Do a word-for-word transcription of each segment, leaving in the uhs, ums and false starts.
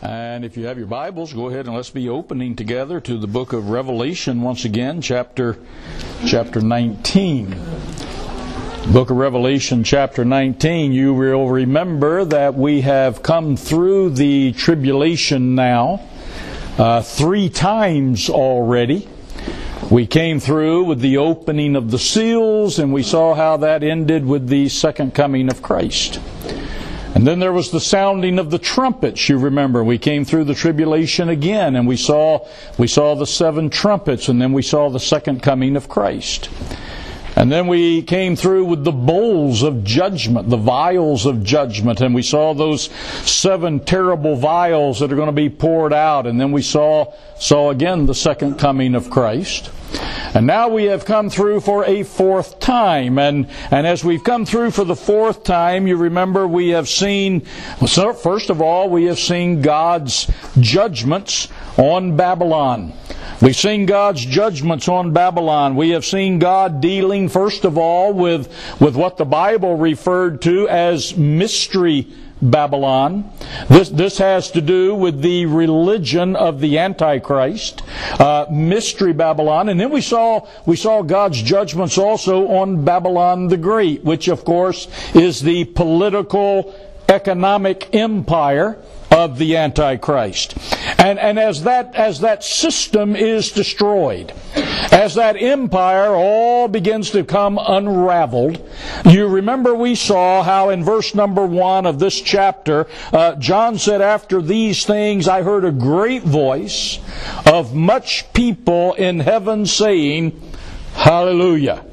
And if you have your Bibles, go ahead and let's be opening together to the book of Revelation once again, chapter chapter nineteen. Book of Revelation, chapter nineteen. You will remember that we have come through the tribulation now uh, three times already. We came through with the opening of the seals, and we saw how that ended with the second coming of Christ. And then there was the sounding of the trumpets. You remember, we came through the tribulation again, and we saw we saw the seven trumpets, and then we saw the second coming of Christ. And then we came through with the bowls of judgment, the vials of judgment, and we saw those seven terrible vials that are going to be poured out. And then we saw saw again the second coming of Christ. And now we have come through for a fourth time. And, and as we've come through for the fourth time, you remember we have seen, so first of all, we have seen God's judgments on Babylon. We've seen God's judgments on Babylon. We have seen God dealing, first of all, with, with what the Bible referred to as mystery Babylon. This this has to do with the religion of the Antichrist, uh, mystery Babylon, and then we saw we saw God's judgments also on Babylon the Great, which of course is the political, economic empire of the Antichrist. And and as that as that system is destroyed, as that empire all begins to come unraveled, you remember we saw how in verse number one of this chapter, uh, John said, "After these things I heard a great voice of much people in heaven saying, Hallelujah."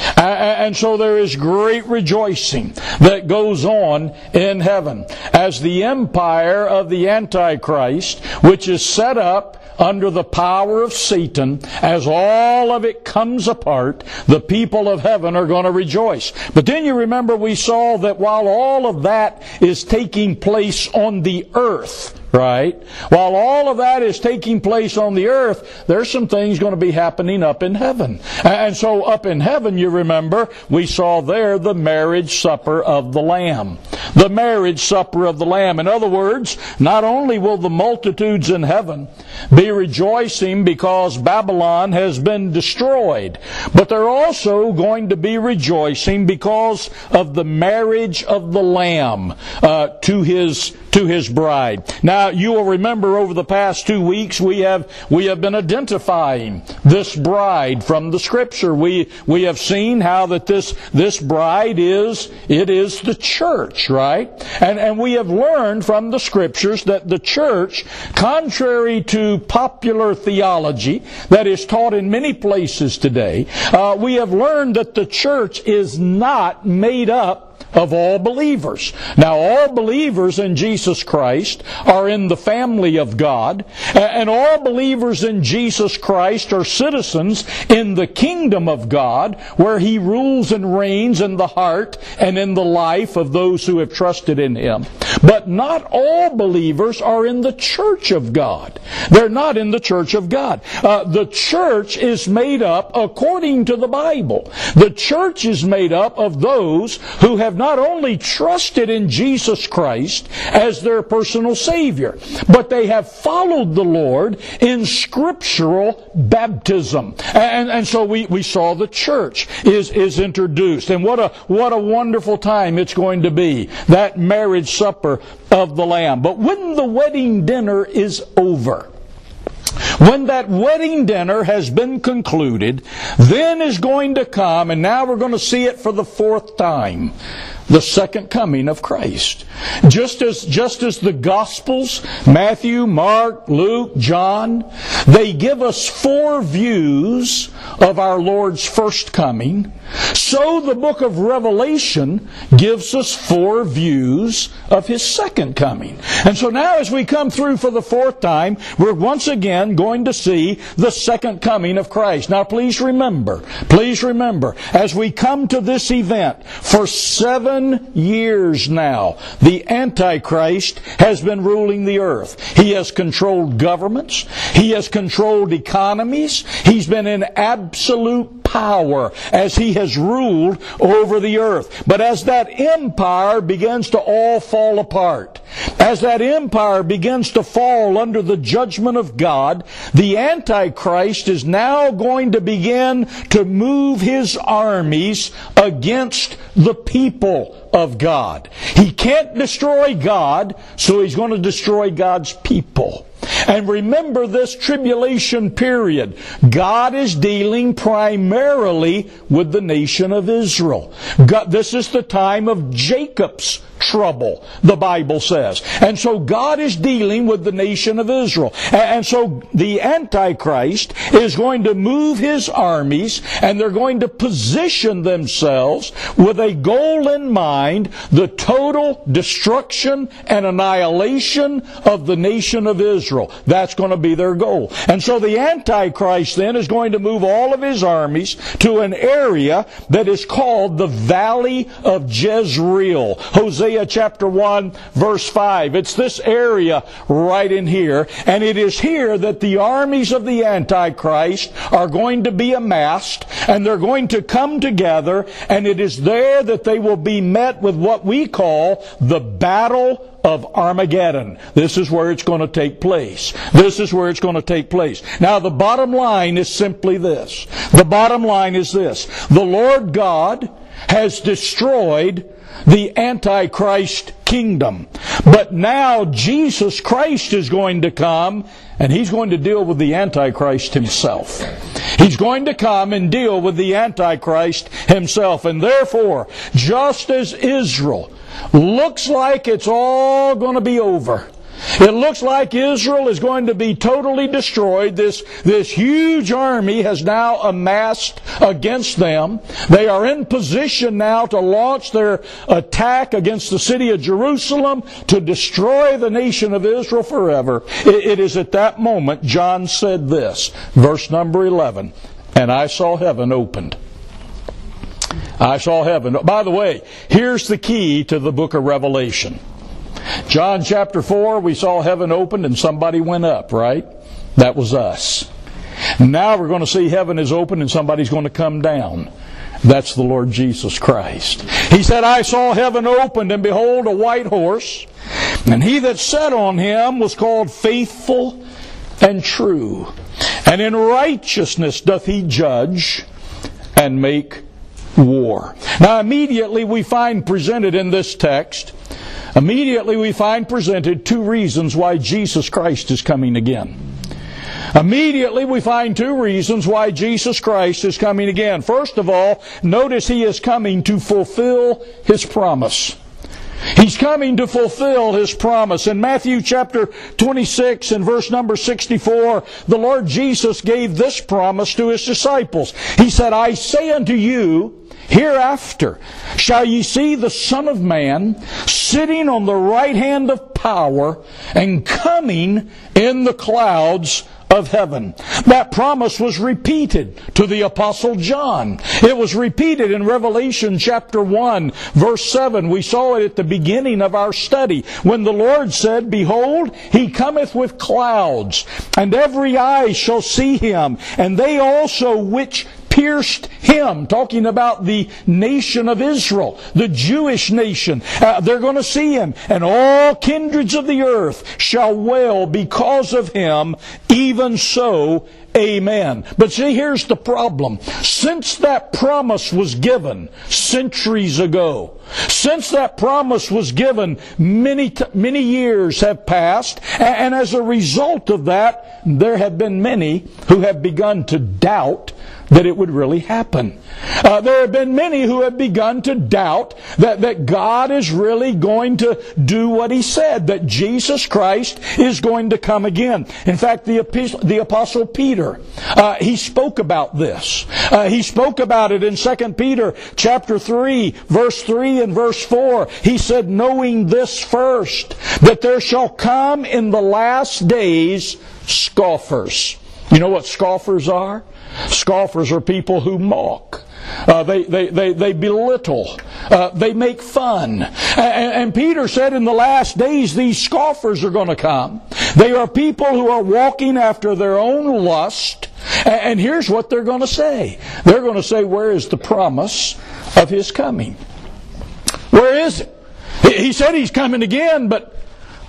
And so there is great rejoicing that goes on in heaven as the empire of the Antichrist, which is set up under the power of Satan, as all of it comes apart, the people of heaven are going to rejoice. But then you remember we saw that while all of that is taking place on the earth, right? While all of that is taking place on the earth, there's some things going to be happening up in heaven. And so up in heaven, you remember, we saw there the marriage supper of the Lamb. The marriage supper of the Lamb. In other words, not only will the multitudes in heaven be rejoicing because Babylon has been destroyed, but they're also going to be rejoicing because of the marriage of the Lamb uh, to his to his bride. Now, you will remember over the past two weeks we have we have been identifying this bride from the Scripture. We we have seen how that this this bride is it is the church, right? And and we have learned from the Scriptures that the church, contrary to popular theology that is taught in many places today, uh, we have learned that the church is not made up of all believers. Now, all believers in Jesus Christ are in the family of God, and all believers in Jesus Christ are citizens in the kingdom of God, where He rules and reigns in the heart and in the life of those who have trusted in Him. But not all believers are in the church of God. They're not in the church of God. Uh, the church is made up according to the Bible. The church is made up of those who have not only trusted in Jesus Christ as their personal Savior, but they have followed the Lord in scriptural baptism. And, and so we, we saw the church is, is introduced. And what a, what a wonderful time it's going to be, that marriage supper of the Lamb. But when the wedding dinner is over, when that wedding dinner has been concluded, then is going to come, and now we're going to see it for the fourth time, the second coming of Christ. Just as, just as the Gospels, Matthew, Mark, Luke, John, they give us four views of our Lord's first coming, so the book of Revelation gives us four views of His second coming. And so now as we come through for the fourth time, we're once again going to see the second coming of Christ. Now please remember, please remember, as we come to this event, for seven years now, the Antichrist has been ruling the earth. He has controlled governments. He has controlled economies. He's been in absolute power as he has ruled over the earth. But as that empire begins to all fall apart, as that empire begins to fall under the judgment of God, the Antichrist is now going to begin to move his armies against the people of God. He can't destroy God, so he's going to destroy God's people. And remember this tribulation period. God is dealing primarily with the nation of Israel. God, this is the time of Jacob's trouble, the Bible says. And so God is dealing with the nation of Israel. And so the Antichrist is going to move his armies, and they're going to position themselves with a goal in mind, the total destruction and annihilation of the nation of Israel. That's going to be their goal. And so the Antichrist then is going to move all of his armies to an area that is called the Valley of Jezreel. Hosea chapter one, verse five. It's this area right in here. And it is here that the armies of the Antichrist are going to be amassed, and they're going to come together, and it is there that they will be met with what we call the Battle of Armageddon. This is where it's going to take place. This is where it's going to take place. Now, the bottom line is simply this. The bottom line is this. The Lord God has destroyed the Antichrist kingdom. But now Jesus Christ is going to come, and He's going to deal with the Antichrist himself. He's going to come and deal with the Antichrist himself. And therefore, just as Israel looks like it's all going to be over, it looks like Israel is going to be totally destroyed. This, this huge army has now amassed against them. They are in position now to launch their attack against the city of Jerusalem to destroy the nation of Israel forever. It, it is at that moment John said this, verse number eleven, "And I saw heaven opened." I saw heaven. By the way, here's the key to the book of Revelation. John chapter four, we saw heaven opened and somebody went up, right? That was us. Now we're going to see heaven is opened and somebody's going to come down. That's the Lord Jesus Christ. He said, "I saw heaven opened, and behold, a white horse, and he that sat on him was called Faithful and True. And in righteousness doth he judge and make war." Now immediately we find presented in this text, immediately we find presented two reasons why Jesus Christ is coming again. Immediately we find two reasons why Jesus Christ is coming again. First of all, notice He is coming to fulfill His promise. He's coming to fulfill His promise. In Matthew chapter twenty-six and verse number sixty-four, the Lord Jesus gave this promise to His disciples. He said, "I say unto you, hereafter shall ye see the Son of Man sitting on the right hand of power and coming in the clouds of heaven." That promise was repeated to the Apostle John. It was repeated in Revelation chapter one, verse seven. We saw it at the beginning of our study when the Lord said, "Behold, He cometh with clouds, and every eye shall see Him, and they also which pierced Him," talking about the nation of Israel, the Jewish nation. Uh, they're going to see Him. "And all kindreds of the earth shall wail because of Him, even so, amen." But see, here's the problem. Since that promise was given centuries ago, since that promise was given, many, many years have passed, and as a result of that, there have been many who have begun to doubt that it would really happen. Uh, there have been many who have begun to doubt that, that God is really going to do what He said, that Jesus Christ is going to come again. In fact, the, the Apostle Peter, uh, he spoke about this. Uh, he spoke about it in Second Peter chapter three, verse three and verse four. He said, "Knowing this first, that there shall come in the last days scoffers." You know what scoffers are? Scoffers are people who mock. Uh, they, they, they, they belittle. Uh, they make fun. And, and Peter said in the last days these scoffers are going to come. They are people who are walking after their own lust. And, and here's what they're going to say. They're going to say, "Where is the promise of His coming? Where is it? He said He's coming again, but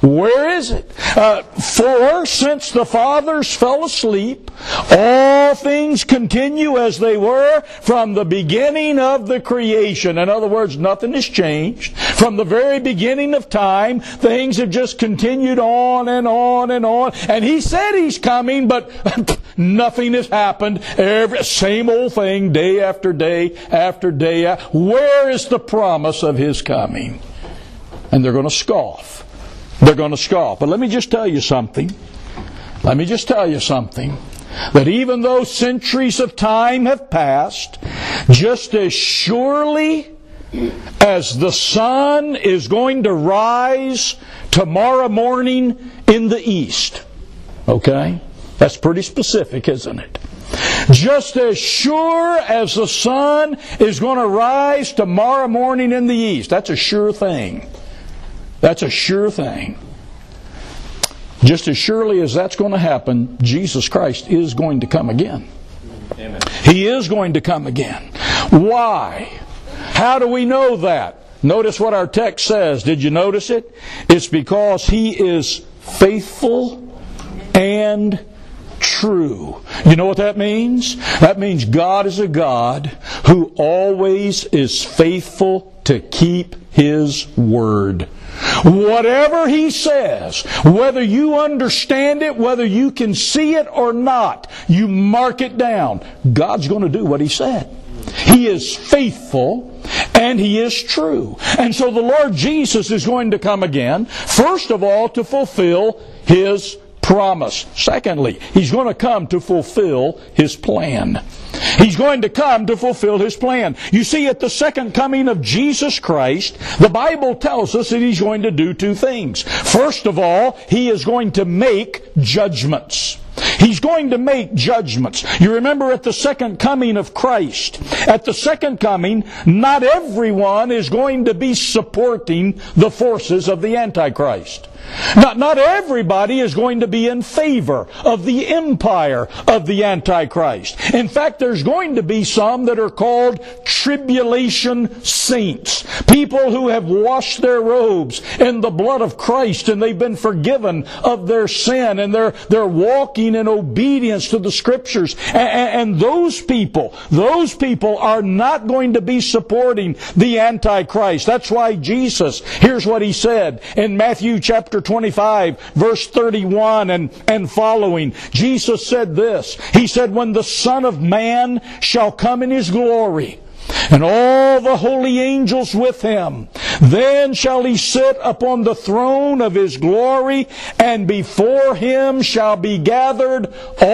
Where is it? Uh, For since the fathers fell asleep, all things continue as they were from the beginning of the creation. In other words, nothing has changed. From the very beginning of time, things have just continued on and on and on. And He said He's coming, but nothing has happened. Every, same old thing, day after day after day. Where is the promise of His coming? And they're going to scoff. They're going to scoff. But let me just tell you something. Let me just tell you something. That even though centuries of time have passed, just as surely as the sun is going to rise tomorrow morning in the east. Okay? That's pretty specific, isn't it? Just as sure as the sun is going to rise tomorrow morning in the east. That's a sure thing. That's a sure thing. Just as surely as that's going to happen, Jesus Christ is going to come again. Amen. He is going to come again. Why? How do we know that? Notice what our text says. Did you notice it? It's because He is faithful and true. You know what that means? That means God is a God who always is faithful to keep His word. Whatever He says, whether you understand it, whether you can see it or not, you mark it down. God's going to do what He said. He is faithful and He is true. And so the Lord Jesus is going to come again, first of all, to fulfill His promise. Secondly, He's going to come to fulfill His plan. He's going to come to fulfill His plan. You see, at the second coming of Jesus Christ, the Bible tells us that He's going to do two things. First of all, He is going to make judgments. He's going to make judgments. You remember at the second coming of Christ, at the second coming, not everyone is going to be supporting the forces of the Antichrist. Not, not everybody is going to be in favor of the empire of the Antichrist. In fact, there's going to be some that are called tribulation saints. People who have washed their robes in the blood of Christ and they've been forgiven of their sin and they're, they're walking in obedience to the Scriptures. And, and those people, those people are not going to be supporting the Antichrist. That's why Jesus, here's what He said in Matthew chapter twenty-five, verse thirty-one and, and following. Jesus said this. He said, when the Son of Man shall come in His glory, and all the holy angels with Him, then shall He sit upon the throne of His glory, and before Him shall be gathered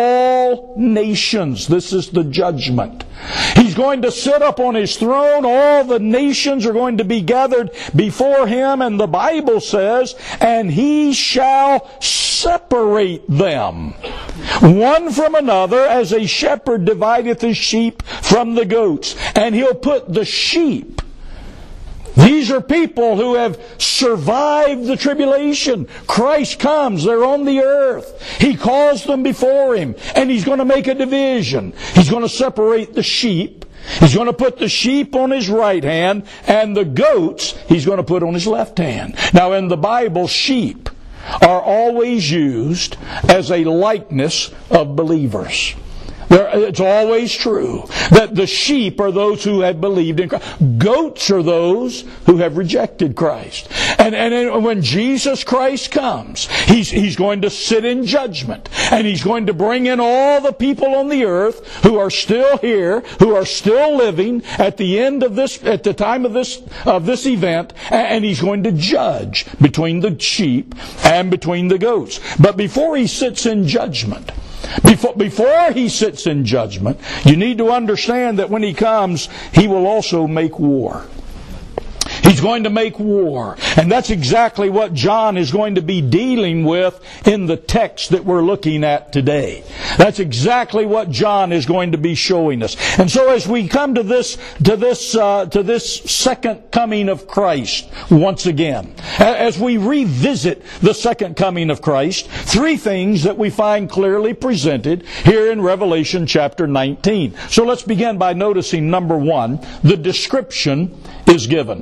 all nations. This is the judgment. He's going to sit up on His throne. All the nations are going to be gathered before Him. And the Bible says, and He shall separate them one from another, as a shepherd divideth his sheep from the goats. And He'll put the sheep. These are people who have survived the tribulation. Christ comes. They're on the earth. He calls them before Him. And He's going to make a division. He's going to separate the sheep. He's going to put the sheep on His right hand. And the goats He's going to put on His left hand. Now in the Bible, sheep are always used as a likeness of believers. It's always true that the sheep are those who have believed in Christ. Goats are those who have rejected Christ. And, and when Jesus Christ comes, he's, he's going to sit in judgment. And He's going to bring in all the people on the earth who are still here, who are still living at the end of this, at the time of this, of this event. And He's going to judge between the sheep and between the goats. But before He sits in judgment, Before, before He sits in judgment, you need to understand that when He comes, He will also make war. He's going to make war. And that's exactly what John is going to be dealing with in the text that we're looking at today. That's exactly what John is going to be showing us. And so as we come to this, to this, uh, to this second coming of Christ once again, as we revisit the second coming of Christ, three things that we find clearly presented here in Revelation chapter nineteen. So let's begin by noticing, number one, the description is given.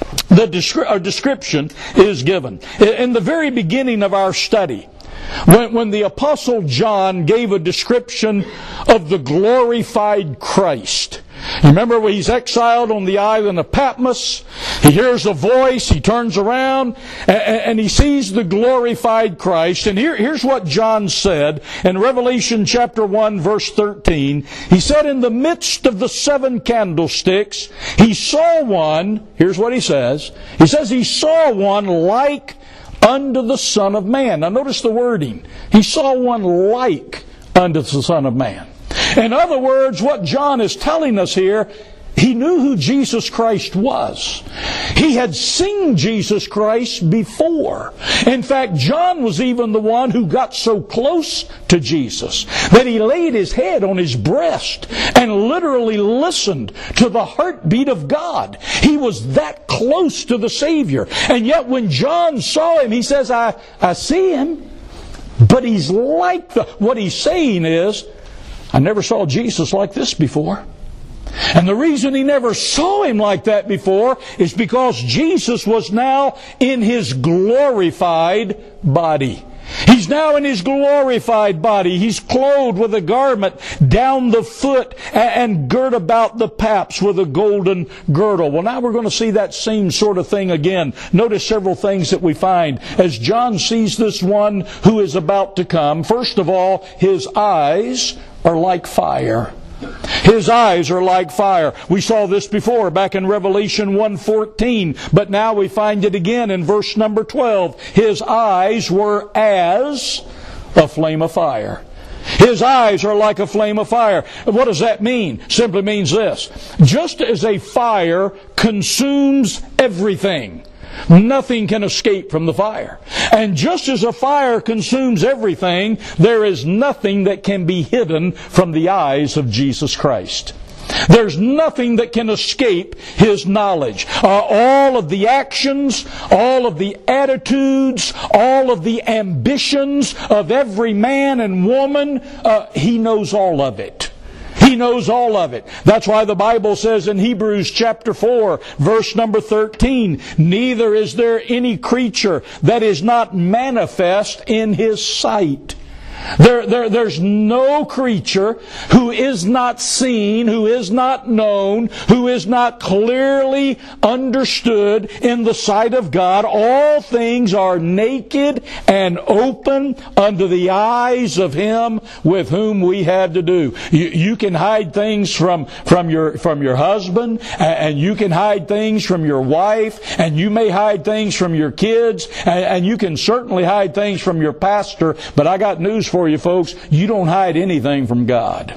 the descri- or description is given. In the very beginning of our study, when, when the Apostle John gave a description of the glorified Christ, you remember when he's exiled on the island of Patmos, he hears a voice, he turns around, and, and he sees the glorified Christ. And here, here's what John said in Revelation chapter one, verse thirteen. He said, in the midst of the seven candlesticks, he saw one, here's what he says, he says he saw one like unto the Son of Man. Now notice the wording. He saw one like unto the Son of Man. In other words, what John is telling us here, he knew who Jesus Christ was. He had seen Jesus Christ before. In fact, John was even the one who got so close to Jesus that he laid his head on his breast and literally listened to the heartbeat of God. He was that close to the Savior. And yet when John saw him, he says, I, I see him, but he's like the... What he's saying is, I never saw Jesus like this before. And the reason he never saw him like that before is because Jesus was now in his glorified body. He's now in his glorified body. He's clothed with a garment down the foot and girt about the paps with a golden girdle. Well, now we're going to see that same sort of thing again. Notice several things that we find as John sees this one who is about to come. First of all, his eyes are like fire. His eyes are like fire. We saw this before back in Revelation one fourteen, but now we find it again in verse number twelve. His eyes were as a flame of fire. His eyes are like a flame of fire. What does that mean? Simply means this. Just as a fire consumes everything, nothing can escape from the fire. And just as a fire consumes everything, there is nothing that can be hidden from the eyes of Jesus Christ. There's nothing that can escape His knowledge. Uh, all of the actions, all of the attitudes, all of the ambitions of every man and woman, uh, He knows all of it. He knows all of it. That's why the Bible says in Hebrews chapter four, verse number thirteen, neither is there any creature that is not manifest in His sight. There, there, there's no creature who is not seen, who is not known, who is not clearly understood in the sight of God. All things are naked and open unto the eyes of Him with whom we have to do. You, you can hide things from, from your, from your husband, and you can hide things from your wife, and you may hide things from your kids, and, and you can certainly hide things from your pastor, but I got news for you folks, you don't hide anything from God.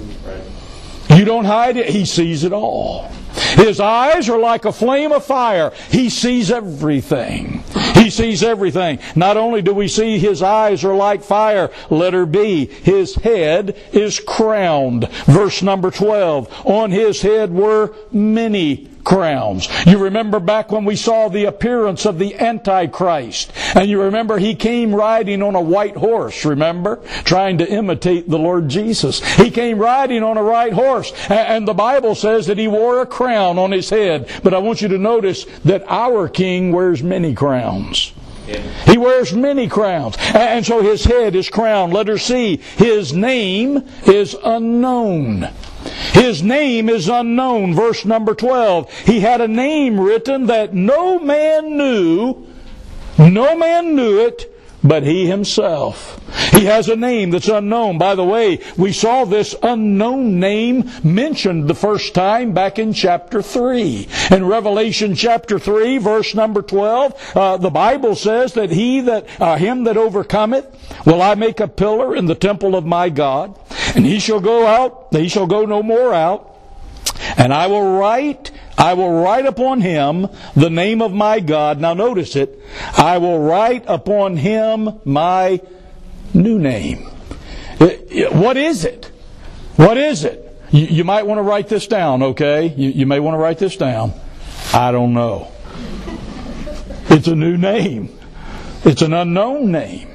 You don't hide it. He sees it all. His eyes are like a flame of fire. He sees everything. He sees everything. Not only do we see His eyes are like fire, letter B, His head is crowned. Verse number twelve, on His head were many crowns. You remember back when we saw the appearance of the Antichrist. And you remember he came riding on a white horse, remember? Trying to imitate the Lord Jesus. He came riding on a white horse. And the Bible says that he wore a crown on his head. But I want you to notice that our King wears many crowns. He wears many crowns. And so His head is crowned. Letter C, His name is unknown. His name is unknown. Verse number twelve. He had a name written that no man knew. No man knew it but He Himself. He has a name that's unknown. By the way, we saw this unknown name mentioned the first time back in chapter three. In Revelation chapter three, verse number twelve, uh, the Bible says that he that, uh, him that overcometh, will I make a pillar in the temple of my God, and he shall go out, he shall go no more out, and I will write I will write upon him the name of my God. Now notice it. I will write upon him my new name. What is it? What is it? You, you might want to write this down, okay? You, you may want to write this down. I don't know. It's a new name. It's an unknown name.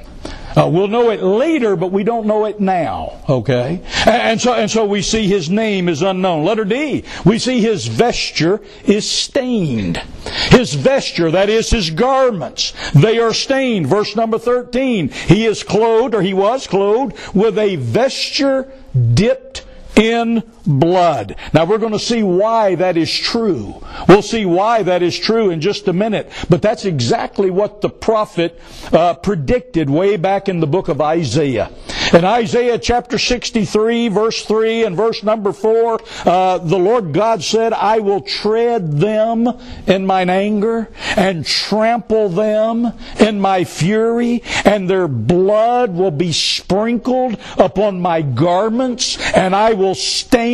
Uh, we'll know it later, but we don't know it now. Okay? And so, and so we see his name is unknown. Letter D, we see his vesture is stained. His vesture, that is his garments, they are stained. Verse number thirteen, he is clothed, or he was clothed, with a vesture dipped in blood. Now we're going to see why that is true. We'll see why that is true in just a minute. But that's exactly what the prophet uh, predicted way back in the book of Isaiah. In Isaiah chapter sixty-three, verse three and verse number four, uh, the Lord God said, I will tread them in mine anger and trample them in my fury, and their blood will be sprinkled upon my garments, and I will stain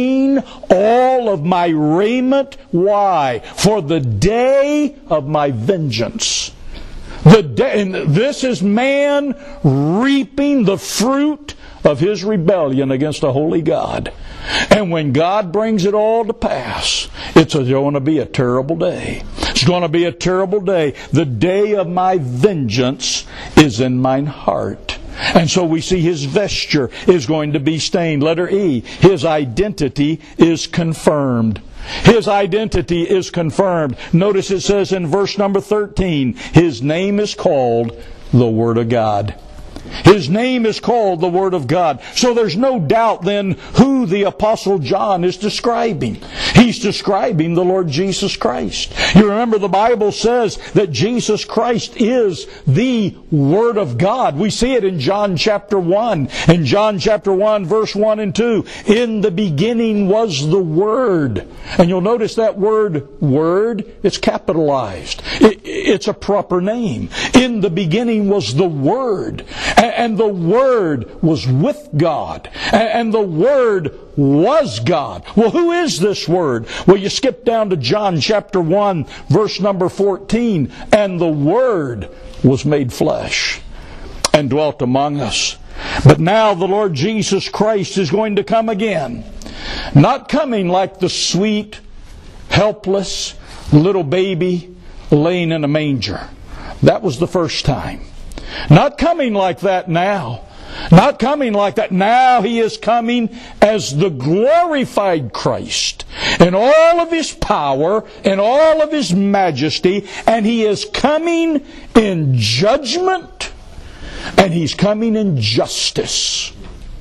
all of my raiment. Why? For the day of my vengeance. The day, and this is man reaping the fruit of his rebellion against a holy God. And when God brings it all to pass, it's going to be a terrible day. It's going to be a terrible day. The day of my vengeance is in mine heart. And so we see his vesture is going to be stained. Letter E, his identity is confirmed. His identity is confirmed. Notice it says in verse number thirteen, his name is called the Word of God. His name is called the Word of God. So there's no doubt then who the Apostle John is describing. He's describing the Lord Jesus Christ. You remember the Bible says that Jesus Christ is the Word of God. We see it in John chapter one. In John chapter one, verse one and two. In the beginning was the Word. And you'll notice that word, Word, it's capitalized. It, it's a proper name. In the beginning was the Word. And the Word was with God. And the Word was God. Well, who is this Word? Well, you skip down to John chapter one, verse number fourteen. And the Word was made flesh and dwelt among us. But now the Lord Jesus Christ is going to come again. Not coming like the sweet, helpless little baby laying in a manger. That was the first time. Not coming like that now. Not coming like that. Now he is coming as the glorified Christ in all of his power, in all of his majesty, and he is coming in judgment, and he's coming in justice.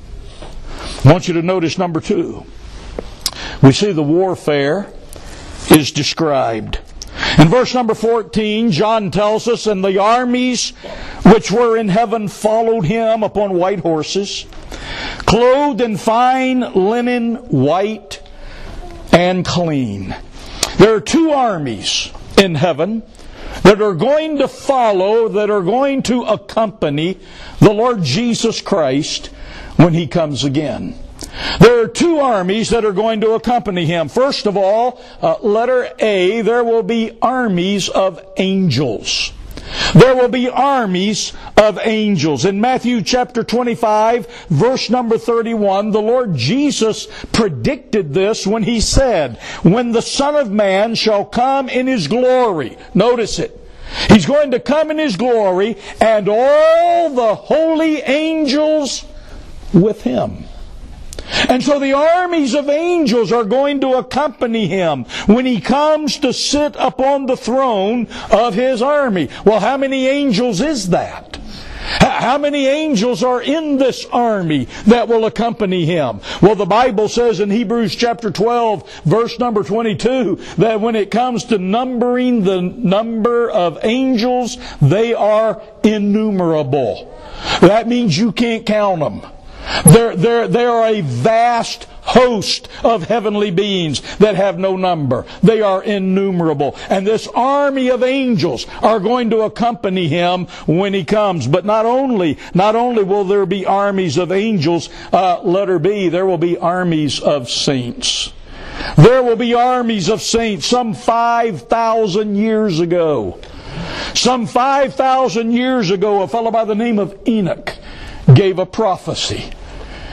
I want you to notice number two. We see the warfare is described. In verse number fourteen, John tells us, and the armies which were in heaven followed him upon white horses, clothed in fine linen, white and clean. There are two armies in heaven that are going to follow, that are going to accompany the Lord Jesus Christ when he comes again. There are two armies that are going to accompany him. First of all, uh, letter A, there will be armies of angels. There will be armies of angels. In Matthew chapter twenty-five, verse number thirty-one, the Lord Jesus predicted this when he said, when the Son of Man shall come in his glory. Notice it. He's going to come in his glory, and all the holy angels with him. And so the armies of angels are going to accompany him when he comes to sit upon the throne of his army. Well, how many angels is that? How many angels are in this army that will accompany him? Well, the Bible says in Hebrews chapter twelve, verse number twenty-two, that when it comes to numbering the number of angels, they are innumerable. That means you can't count them. There, there, there are a vast host of heavenly beings that have no number. They are innumerable. And this army of angels are going to accompany him when he comes. But not only, not only will there be armies of angels, uh, letter B, there will be armies of saints. There will be armies of saints some five thousand years ago. Some five thousand years ago, a fellow by the name of Enoch gave a prophecy.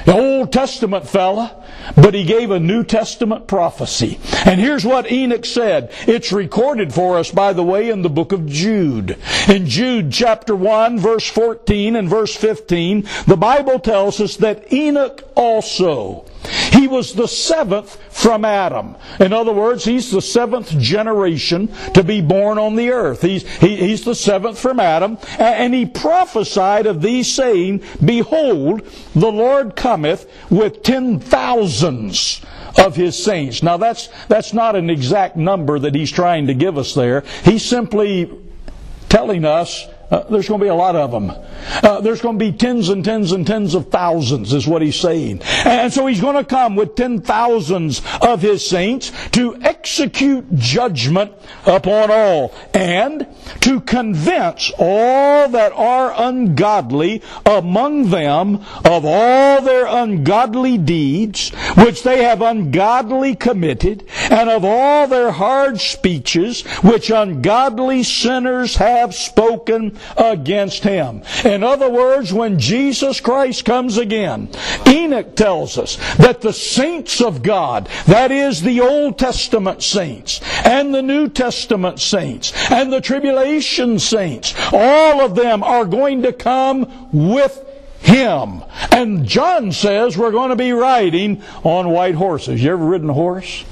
The Old Testament fella, but he gave a New Testament prophecy. And here's what Enoch said. It's recorded for us, by the way, in the book of Jude. In Jude chapter one, verse fourteen and verse fifteen, the Bible tells us that Enoch also, he was the seventh from Adam. In other words, he's the seventh generation to be born on the earth. He's, he, he's the seventh from Adam. And he prophesied of these, saying, Behold, the Lord cometh with ten thousands of His saints. Now that's, that's not an exact number that he's trying to give us there. He's simply telling us Uh, there's going to be a lot of them. Uh, there's going to be tens and tens and tens of thousands is what he's saying. And so he's going to come with ten thousands of His saints to execute judgment upon all and to convince all that are ungodly among them of all their ungodly deeds which they have ungodly committed, and of all their hard speeches which ungodly sinners have spoken against Him. In other words, when Jesus Christ comes again, Enoch tells us that the saints of God, that is the Old Testament saints and the New Testament saints and the tribulation saints, all of them are going to come with Him. And John says we're going to be riding on white horses. You ever ridden a horse?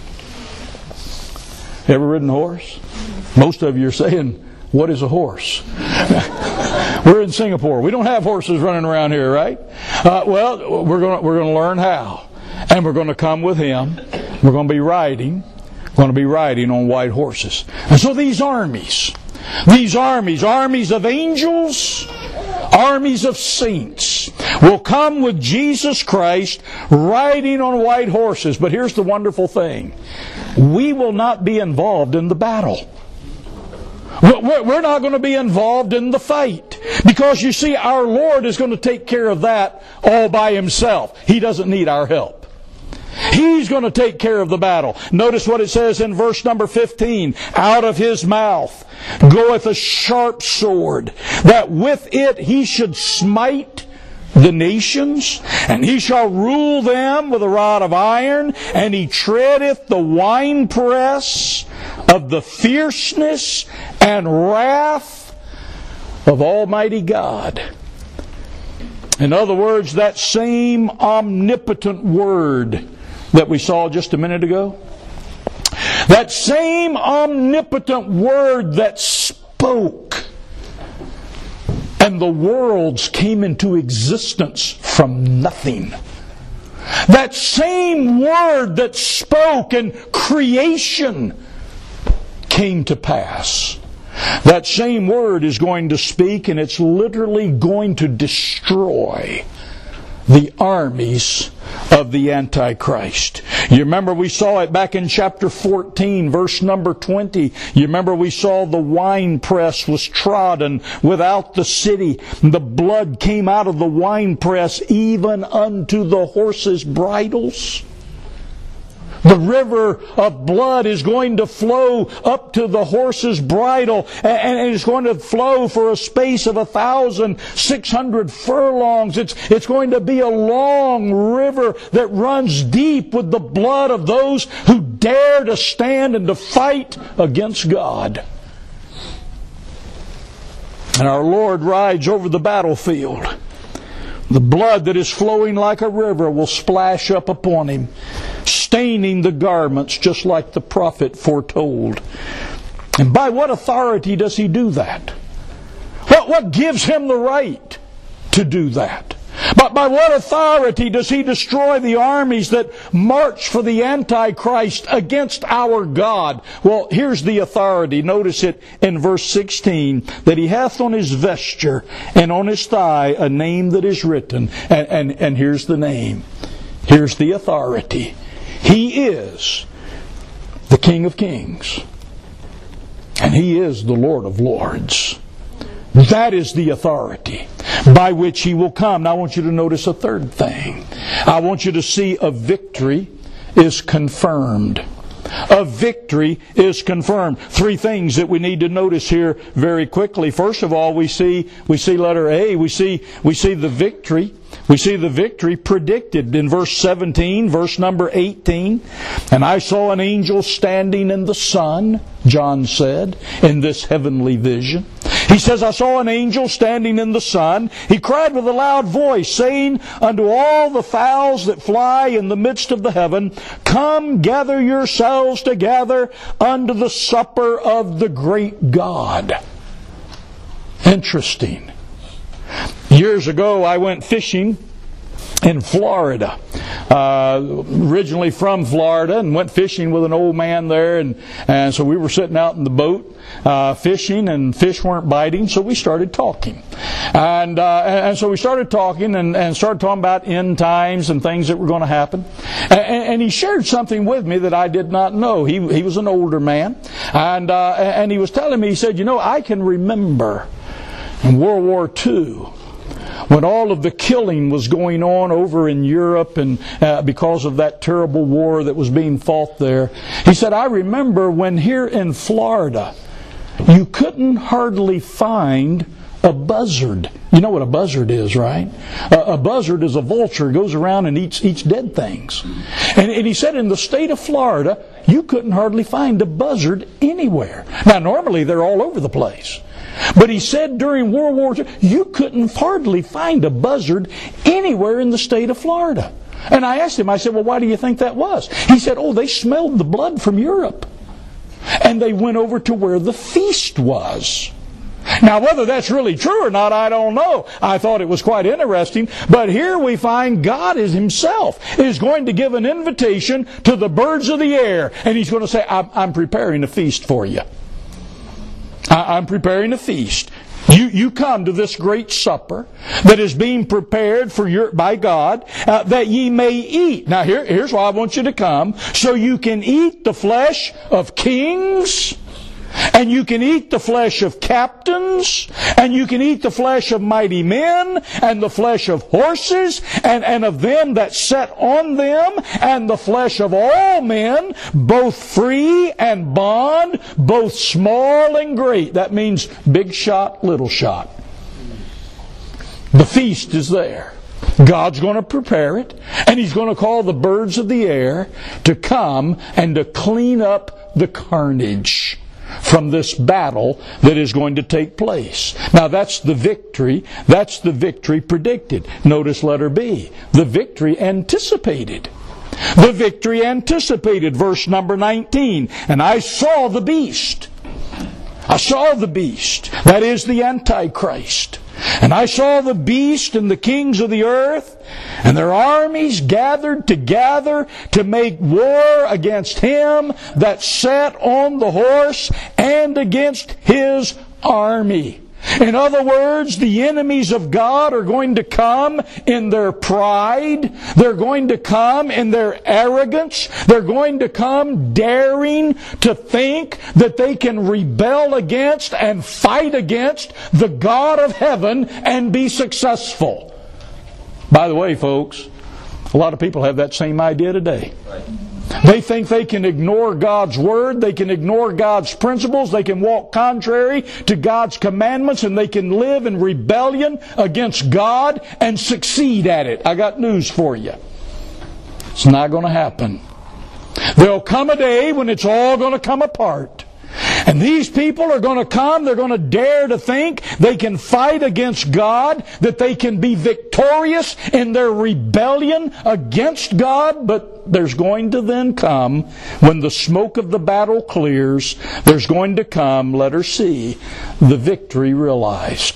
Ever ridden a horse? Most of you are saying, what is a horse? We're in Singapore. We don't have horses running around here, right? Uh, well, we're going we're going to learn how, and we're going to come with Him. We're going to be riding, going to be riding on white horses. And so these armies, these armies, armies of angels, armies of saints, will come with Jesus Christ riding on white horses. But here's the wonderful thing: we will not be involved in the battle. We're not going to be involved in the fight. Because you see, our Lord is going to take care of that all by Himself. He doesn't need our help. He's going to take care of the battle. Notice what it says in verse number fifteen. Out of His mouth goeth a sharp sword, that with it He should smite the nations, and He shall rule them with a rod of iron, and He treadeth the winepress of the fierceness and wrath of Almighty God. In other words, that same omnipotent Word that we saw just a minute ago, that same omnipotent Word that spoke, and the worlds came into existence from nothing. That same Word that spoke and creation came to pass. That same Word is going to speak, and it's literally going to destroy the armies of the Antichrist. You remember we saw it back in chapter fourteen, verse number twenty. You remember we saw the winepress was trodden without the city. The blood came out of the winepress even unto the horses' bridles. The river of blood is going to flow up to the horse's bridle, and it's going to flow for a space of a thousand six hundred furlongs. It's, it's going to be a long river that runs deep with the blood of those who dare to stand and to fight against God. And our Lord rides over the battlefield. The blood that is flowing like a river will splash up upon Him, staining the garments just like the prophet foretold. And by what authority does He do that? What, what gives Him the right to do that? But by what authority does He destroy the armies that march for the Antichrist against our God? Well, here's the authority. Notice it in verse sixteen, that He hath on His vesture and on His thigh a name that is written. And, and, and here's the name. Here's the authority. He is the King of Kings, and He is the Lord of Lords. That is the authority by which He will come. Now I want you to notice a third thing. I want you to see a victory is confirmed. of victory is confirmed. Three things that we need to notice here very quickly. First of all, we see we see letter A. We see we see the victory. We see the victory predicted in verse seventeen, verse number eighteen. And I saw an angel standing in the sun, John said, in this heavenly vision. He says, I saw an angel standing in the sun. He cried with a loud voice, saying unto all the fowls that fly in the midst of the heaven, come gather yourselves together unto the supper of the great God. Interesting. Years ago, I went fishing in Florida. Uh, originally from Florida, and went fishing with an old man there, and, and so we were sitting out in the boat uh, fishing, and fish weren't biting, so we started talking. And uh, and so we started talking and, and started talking about end times and things that were going to happen. And, and he shared something with me that I did not know. He he was an older man, and uh, and he was telling me, he said, you know, I can remember in World War Two, when all of the killing was going on over in Europe, and uh, because of that terrible war that was being fought there. He said, I remember when here in Florida, you couldn't hardly find a buzzard. You know what a buzzard is, right? A, a buzzard is a vulture. It goes around and eats, eats dead things. And, and he said in the state of Florida, you couldn't hardly find a buzzard anywhere. Now, normally they're all over the place. But he said during World War Two, you couldn't hardly find a buzzard anywhere in the state of Florida. And I asked him, I said, well, why do you think that was? He said, oh, they smelled the blood from Europe. And they went over to where the feast was. Now, whether that's really true or not, I don't know. I thought it was quite interesting. But here we find God is Himself is going to give an invitation to the birds of the air. And He's going to say, I'm, I'm preparing a feast for you. I'm preparing a feast. You you come to this great supper that is being prepared for your by God, uh, that ye may eat. Now here, here's why I want you to come. So you can eat the flesh of kings, and you can eat the flesh of captains, and you can eat the flesh of mighty men, and the flesh of horses, and, and of them that sat on them, and the flesh of all men, both free and bond, both small and great. That means big shot, little shot. The feast is there. God's going to prepare it, and He's going to call the birds of the air to come and to clean up the carnage from this battle that is going to take place. Now that's the victory. That's the victory predicted. Notice letter B. The victory anticipated. The victory anticipated. Verse number nineteen. And I saw the beast. I saw the beast. That is the Antichrist. And I saw the beast and the kings of the earth, and their armies gathered together to make war against him that sat on the horse and against his army. In other words, the enemies of God are going to come in their pride. They're going to come in their arrogance. They're going to come daring to think that they can rebel against and fight against the God of heaven and be successful. By the way, folks, a lot of people have that same idea today. They think they can ignore God's Word, they can ignore God's principles, they can walk contrary to God's commandments, and they can live in rebellion against God and succeed at it. I got news for you. It's not going to happen. There'll come a day when it's all going to come apart. And these people are going to come, they're going to dare to think they can fight against God, that they can be victorious in their rebellion against God. But there's going to then come, when the smoke of the battle clears, there's going to come, letter C, the victory realized.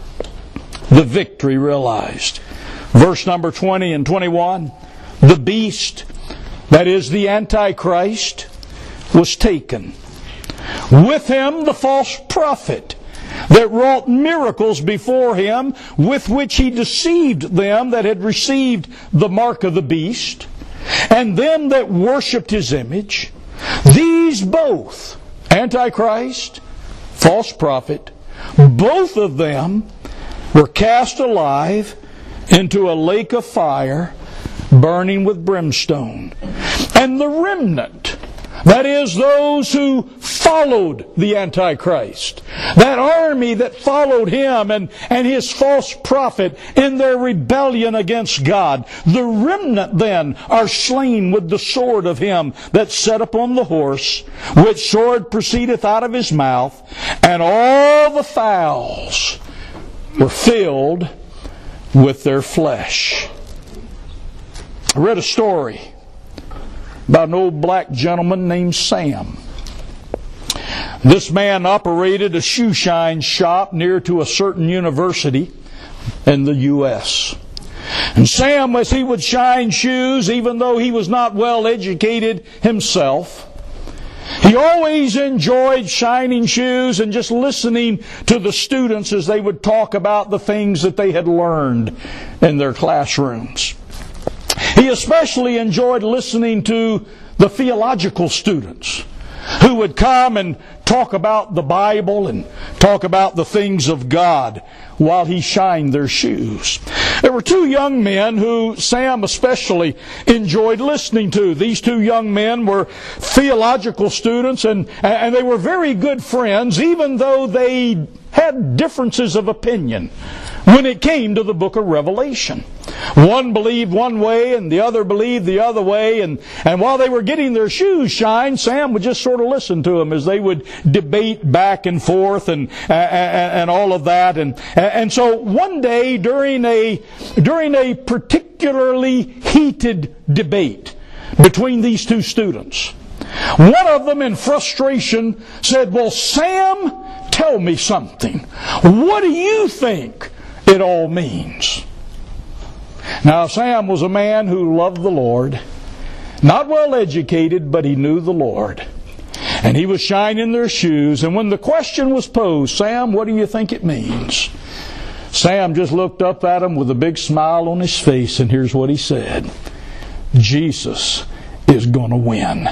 The victory realized. Verse number twenty and twenty-one, the beast, that is the Antichrist, was taken. With him the false prophet that wrought miracles before him, with which he deceived them that had received the mark of the beast, and them that worshipped his image. These both, Antichrist, false prophet, both of them were cast alive into a lake of fire, burning with brimstone. And the remnant That is, those who followed the Antichrist. That army that followed him and, and his false prophet in their rebellion against God. The remnant then are slain with the sword of him that sat upon the horse, which sword proceedeth out of his mouth, and all the fowls were filled with their flesh. I read a story about an old black gentleman named Sam. This man operated a shoe shine shop near to a certain university in the U S And Sam, as he would shine shoes, even though he was not well educated himself, he always enjoyed shining shoes and just listening to the students as they would talk about the things that they had learned in their classrooms. He especially enjoyed listening to the theological students who would come and talk about the Bible and talk about the things of God while he shined their shoes. There were two young men who Sam especially enjoyed listening to. These two young men were theological students, and, and they were very good friends, even though they had differences of opinion when it came to the book of Revelation. One believed one way and the other believed the other way, and, and while they were getting their shoes shined, Sam would just sort of listen to them as they would debate back and forth and and, and all of that. And and so one day during a during a particularly heated debate between these two students, one of them in frustration said, "Well, Sam, tell me something. What do you think it all means?" Now, Sam was a man who loved the Lord, not well educated, but he knew the Lord. And he was shining their shoes, and when the question was posed, "Sam, what do you think it means?" Sam just looked up at him with a big smile on his face, and here's what he said: "Jesus is going to win."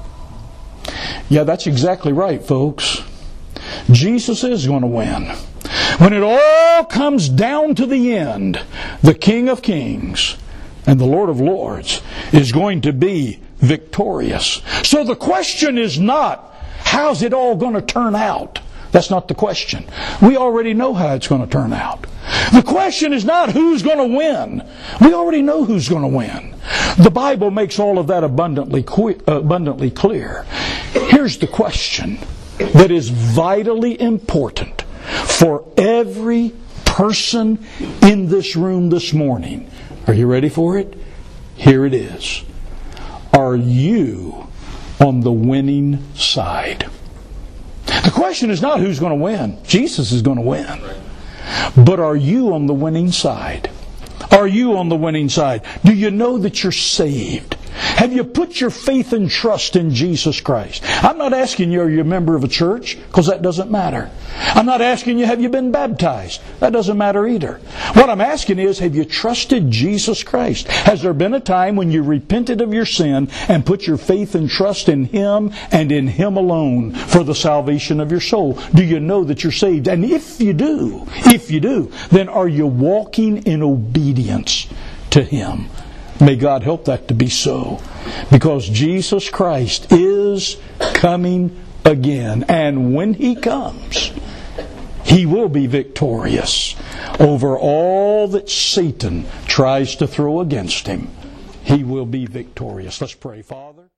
Yeah, that's exactly right, folks. Jesus is going to win. When it all comes down to the end, the King of Kings and the Lord of Lords is going to be victorious. So the question is not, how's it all going to turn out? That's not the question. We already know how it's going to turn out. The question is not who's going to win. We already know who's going to win. The Bible makes all of that abundantly, abundantly clear. Here's the question that is vitally important for every person in this room this morning. Are you ready for it? Here it is. Are you on the winning side? The question is not who's going to win. Jesus is going to win. But are you on the winning side? Are you on the winning side? Do you know that you're saved? Have you put your faith and trust in Jesus Christ? I'm not asking you, are you a member of a church? Because that doesn't matter. I'm not asking you, have you been baptized? That doesn't matter either. What I'm asking is, have you trusted Jesus Christ? Has there been a time when you repented of your sin and put your faith and trust in Him and in Him alone for the salvation of your soul? Do you know that you're saved? And if you do, if you do, then are you walking in obedience to Him? May God help that to be so. Because Jesus Christ is coming again. And when He comes, He will be victorious over all that Satan tries to throw against Him. He will be victorious. Let's pray. Father.